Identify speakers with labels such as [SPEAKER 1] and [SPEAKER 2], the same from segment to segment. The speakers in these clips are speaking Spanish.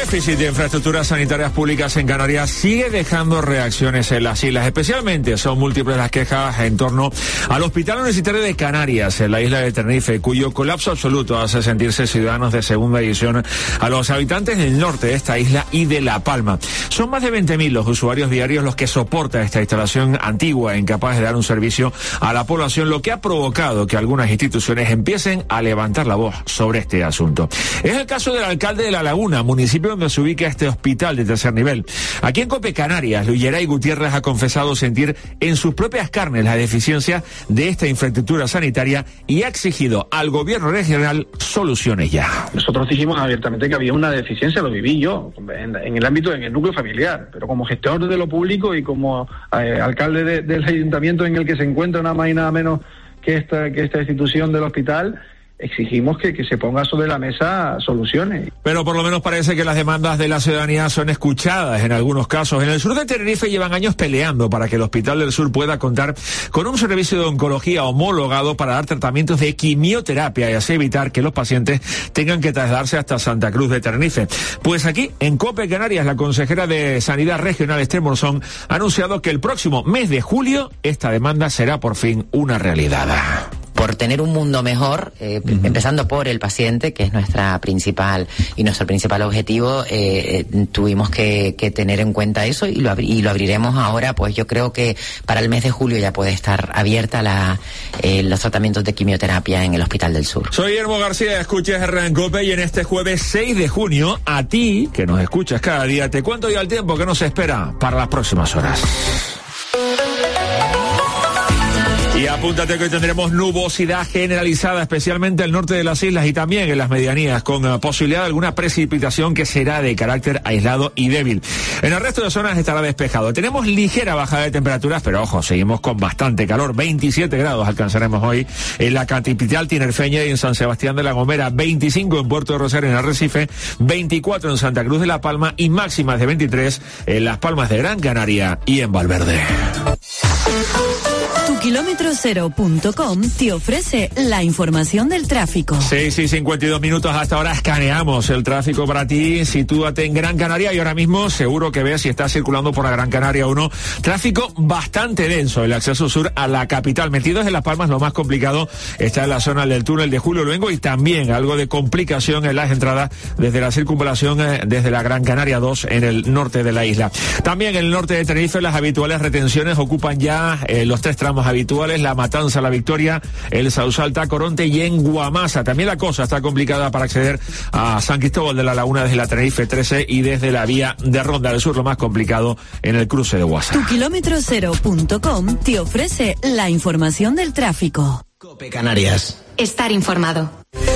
[SPEAKER 1] déficit de infraestructuras sanitarias públicas en Canarias sigue dejando reacciones en las islas. Especialmente son múltiples las quejas en torno al Hospital Universitario de Canarias, en la isla de Tenerife, cuyo colapso absoluto hace sentirse ciudadanos de segunda división a los habitantes del norte de esta isla y de La Palma. Son más de 20.000 los usuarios diarios los que soportan esta instalación antigua e incapaz de dar un servicio a la población, lo que ha provocado que algunas instituciones empiecen a levantar la voz sobre este asunto. Es el caso del alcalde de La Laguna, municipio donde se ubica este hospital de tercer nivel. Aquí en COPE Canarias, Luis Geray Gutiérrez ha confesado sentir en sus propias carnes la deficiencia de esta infraestructura sanitaria y ha exigido al gobierno regional soluciones ya.
[SPEAKER 2] Nosotros dijimos abiertamente que había una deficiencia, lo viví yo, en el ámbito, en el núcleo familiar, pero como gestor de lo público y como alcalde del ayuntamiento en el que se encuentra nada más y nada menos que esta institución del hospital, exigimos que se ponga sobre la mesa soluciones.
[SPEAKER 1] Pero por lo menos parece que las demandas de la ciudadanía son escuchadas en algunos casos. En el sur de Tenerife llevan años peleando para que el Hospital del Sur pueda contar con un servicio de oncología homologado para dar tratamientos de quimioterapia y así evitar que los pacientes tengan que trasladarse hasta Santa Cruz de Tenerife. Pues aquí, en COPE Canarias, la consejera de Sanidad Regional, Esther Morzón, ha anunciado que el próximo mes de julio esta demanda será por fin una realidad.
[SPEAKER 3] Por tener un mundo mejor, empezando por el paciente, que es nuestro principal objetivo, tuvimos que tener en cuenta eso y lo abriremos ahora. Pues yo creo que para el mes de julio ya puede estar abierta los tratamientos de quimioterapia en el Hospital del Sur.
[SPEAKER 1] Soy Guillermo García, escuchas RN COPE y en este jueves 6 de junio, a ti, que nos escuchas cada día, te cuento ya el tiempo que nos espera para las próximas horas. Y apúntate que hoy tendremos nubosidad generalizada, especialmente al norte de las islas y también en las medianías, con posibilidad de alguna precipitación que será de carácter aislado y débil. En el resto de zonas estará despejado. Tenemos ligera bajada de temperaturas, pero ojo, seguimos con bastante calor. 27 grados alcanzaremos hoy en la capital tinerfeña y en San Sebastián de la Gomera, 25 en Puerto de Rosario, en Arrecife, 24 en Santa Cruz de la Palma y máximas de 23 en Las Palmas de Gran Canaria y en Valverde.
[SPEAKER 4] Tukilometrocero.com te ofrece la información del tráfico.
[SPEAKER 1] 6 y 52 minutos hasta ahora escaneamos el tráfico para ti. Sitúate en Gran Canaria y ahora mismo seguro que ves si estás circulando por la Gran Canaria o no. Tráfico bastante denso, el acceso sur a la capital. Metidos en Las Palmas, lo más complicado está en la zona del túnel de Julio Luengo y también algo de complicación en las entradas desde la circunvalación desde la Gran Canaria 2 en el norte de la isla. También en el norte de Tenerife las habituales retenciones ocupan ya los 3 tramos habituales, La Matanza, La Victoria, el Sausal, Tacoronte y en Guamasa. También la cosa está complicada para acceder a San Cristóbal de la Laguna desde la Tenerife 13 y desde la vía de Ronda del Sur, lo más complicado en el cruce de Guasa.
[SPEAKER 4] Tukilometrocero.com te ofrece la información del tráfico.
[SPEAKER 5] COPE Canarias.
[SPEAKER 6] Estar informado.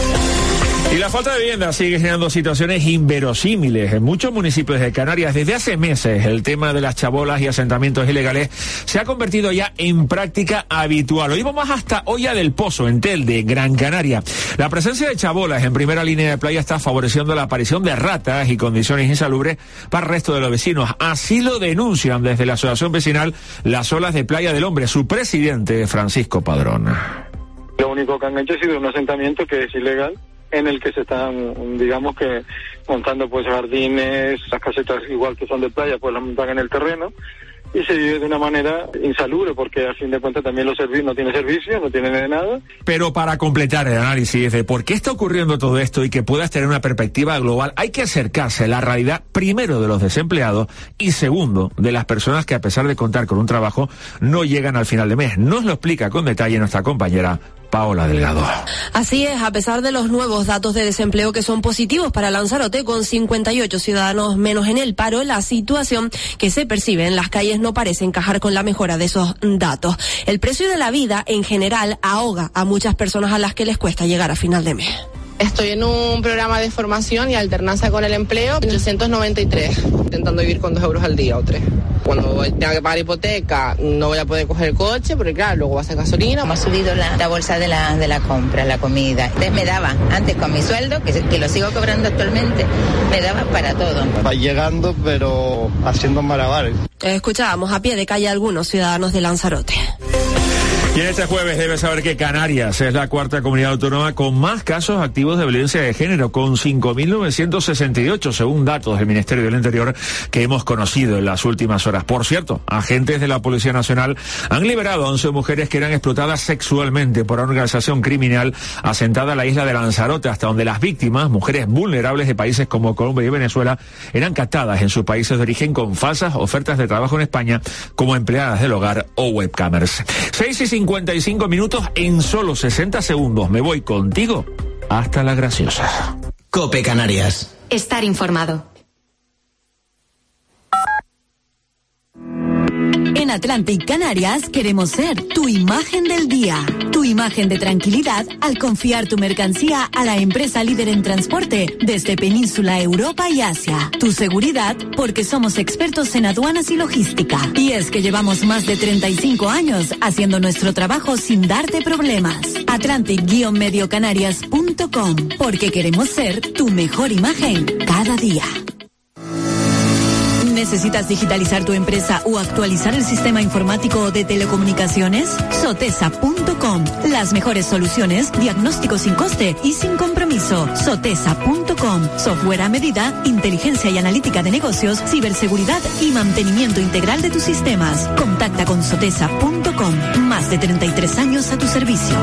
[SPEAKER 1] Y la falta de vivienda sigue generando situaciones inverosímiles en muchos municipios de Canarias. Desde hace meses el tema de las chabolas y asentamientos ilegales se ha convertido ya en práctica habitual. Hoy vamos hasta Olla del Pozo, en Telde, Gran Canaria. La presencia de chabolas en primera línea de playa está favoreciendo la aparición de ratas y condiciones insalubres para el resto de los vecinos. Así lo denuncian desde la Asociación Vecinal Las Olas de Playa del Hombre, su presidente Francisco Padrón.
[SPEAKER 7] Lo único que han hecho ha sido un asentamiento que es ilegal, en el que se están, digamos que, montando pues jardines, las casetas igual que son de playa, pues las montan en el terreno y se vive de una manera insalubre, porque a fin de cuentas también los servicios no tienen servicio, no tienen de nada.
[SPEAKER 1] Pero para completar el análisis de por qué está ocurriendo todo esto y que puedas tener una perspectiva global, hay que acercarse a la realidad, primero, de los desempleados y segundo, de las personas que a pesar de contar con un trabajo no llegan al final de mes. Nos lo explica con detalle nuestra compañera Paola Delgado.
[SPEAKER 8] Así es, a pesar de los nuevos datos de desempleo que son positivos para Lanzarote, con 58 ciudadanos menos en el paro, la situación que se percibe en las calles no parece encajar con la mejora de esos datos. El precio de la vida, en general, ahoga a muchas personas a las que les cuesta llegar a final de mes.
[SPEAKER 9] Estoy en un programa de formación y alternanza con el empleo, 393, intentando vivir con 2 euros al día o 3. Cuando tenga que pagar hipoteca, no voy a poder coger el coche, porque claro, luego va a ser gasolina.
[SPEAKER 10] Hemos subido la bolsa de la compra, la comida. Entonces me daba, antes con mi sueldo, que lo sigo cobrando actualmente, me daba para todo.
[SPEAKER 11] Va llegando, pero haciendo malabares.
[SPEAKER 8] Escuchábamos a pie de calle a algunos ciudadanos de Lanzarote.
[SPEAKER 1] Y en este jueves debes saber que Canarias es la cuarta comunidad autónoma con más casos activos de violencia de género, con 5.968, según datos del Ministerio del Interior que hemos conocido en las últimas horas. Por cierto, agentes de la Policía Nacional han liberado a 11 mujeres que eran explotadas sexualmente por una organización criminal asentada en la isla de Lanzarote, hasta donde las víctimas, mujeres vulnerables de países como Colombia y Venezuela, eran captadas en sus países de origen con falsas ofertas de trabajo en España como empleadas del hogar o webcamers. 6:55 minutos, en solo 60 segundos me voy contigo hasta La Graciosa.
[SPEAKER 5] COPE Canarias.
[SPEAKER 6] Estar informado.
[SPEAKER 4] En Atlantic Canarias queremos ser tu imagen del día, tu imagen de tranquilidad al confiar tu mercancía a la empresa líder en transporte desde Península, Europa y Asia. Tu seguridad porque somos expertos en aduanas y logística. Y es que llevamos más de 35 años haciendo nuestro trabajo sin darte problemas. Atlantic-mediocanarias.com, porque queremos ser tu mejor imagen cada día. ¿Necesitas digitalizar tu empresa o actualizar el sistema informático de telecomunicaciones? Sotesa.com. Las mejores soluciones, diagnóstico sin coste y sin compromiso. Sotesa.com. Software a medida, inteligencia y analítica de negocios, ciberseguridad y mantenimiento integral de tus sistemas. Contacta con Sotesa.com. Más de 33 años a tu servicio.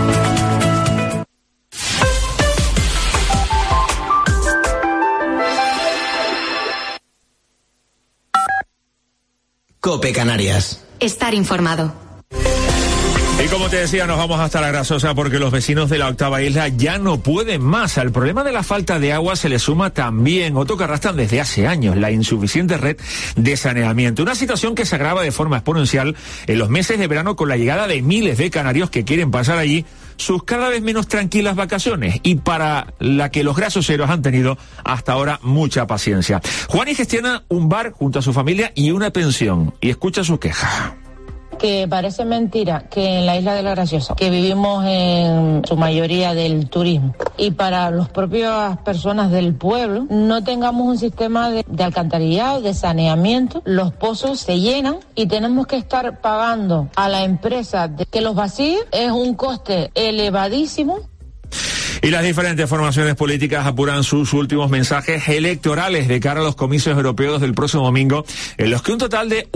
[SPEAKER 5] COPE Canarias.
[SPEAKER 6] Estar informado.
[SPEAKER 1] Y como te decía, nos vamos hasta La Graciosa porque los vecinos de la octava isla ya no pueden más. Al problema de la falta de agua se le suma también otro que arrastran desde hace años, la insuficiente red de saneamiento. Una situación que se agrava de forma exponencial en los meses de verano con la llegada de miles de canarios que quieren pasar allí sus cada vez menos tranquilas vacaciones, y para la que los gracioseros han tenido hasta ahora mucha paciencia. Juani gestiona un bar junto a su familia y una pensión, y escucha su queja.
[SPEAKER 12] Que parece mentira que en la isla de La Graciosa, que vivimos en su mayoría del turismo, y para las propias personas del pueblo, no tengamos un sistema de alcantarillado, de saneamiento. Los pozos se llenan y tenemos que estar pagando a la empresa que los vacíe. Es un coste elevadísimo.
[SPEAKER 1] Y las diferentes formaciones políticas apuran sus últimos mensajes electorales de cara a los comicios europeos del próximo domingo, en los que un total de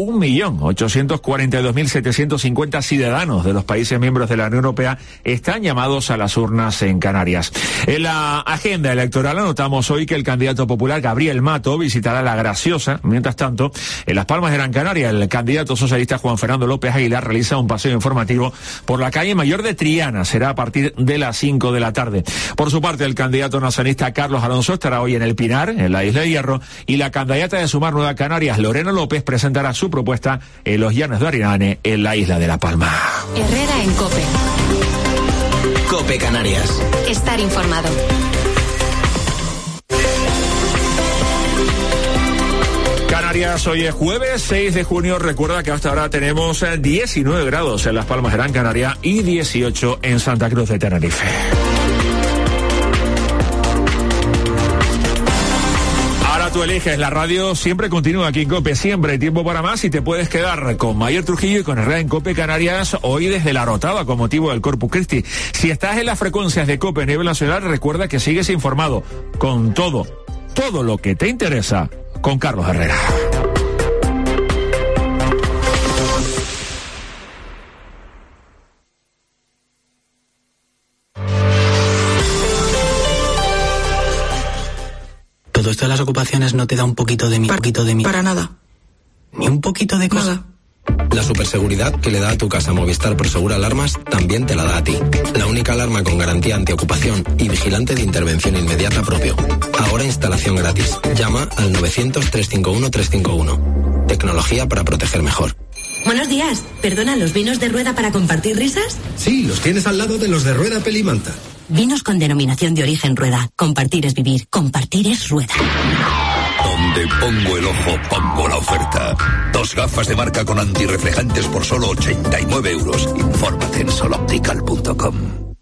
[SPEAKER 1] 1.842.750 ciudadanos de los países miembros de la Unión Europea están llamados a las urnas en Canarias. En la agenda electoral anotamos hoy que el candidato popular Gabriel Mato visitará La Graciosa. Mientras tanto, en Las Palmas de Gran Canaria, el candidato socialista Juan Fernando López Aguilar realiza un paseo informativo por la calle Mayor de Triana. Será a partir de las 5 de la tarde. Por su parte, el candidato nacionalista Carlos Alonso estará hoy en El Pinar, en la Isla de Hierro, y la candidata de Sumar Nueva Canarias, Lorena López, presentará su propuesta en los Llanos de Arinane, en la Isla de La Palma.
[SPEAKER 6] Herrera en COPE.
[SPEAKER 5] COPE Canarias.
[SPEAKER 6] Estar informado.
[SPEAKER 1] Canarias, hoy es jueves 6 de junio. Recuerda que hasta ahora tenemos 19 grados en Las Palmas de Gran Canaria y 18 en Santa Cruz de Tenerife. Ahora tú eliges, la radio siempre continúa aquí en COPE, siempre hay tiempo para más y te puedes quedar con Mayer Trujillo y con Herrera en COPE Canarias hoy desde La Rotava con motivo del Corpus Christi. Si estás en las frecuencias de COPE a nivel nacional, recuerda que sigues informado con todo lo que te interesa con Carlos Herrera.
[SPEAKER 13] ¿Todo esto de las ocupaciones no te da un poquito de mí?
[SPEAKER 14] Para nada.
[SPEAKER 13] ¿Ni un poquito de cosa?
[SPEAKER 14] Nada.
[SPEAKER 15] La superseguridad que le da a tu casa Movistar Prosegur Alarmas también te la da a ti. La única alarma con garantía antiocupación y vigilante de intervención inmediata propio. Ahora instalación gratis. Llama al 900-351-351. Tecnología para proteger mejor.
[SPEAKER 16] Buenos días. ¿Perdona, los vinos de Rueda para compartir risas?
[SPEAKER 17] Sí, los tienes al lado de los de Rueda Pelimanta.
[SPEAKER 16] Vinos con denominación de origen Rueda. Compartir es vivir. Compartir es Rueda.
[SPEAKER 18] Donde pongo el ojo, pongo la oferta. 2 gafas de marca con antirreflejantes por solo 89 euros. Infórmate en soloptical.com.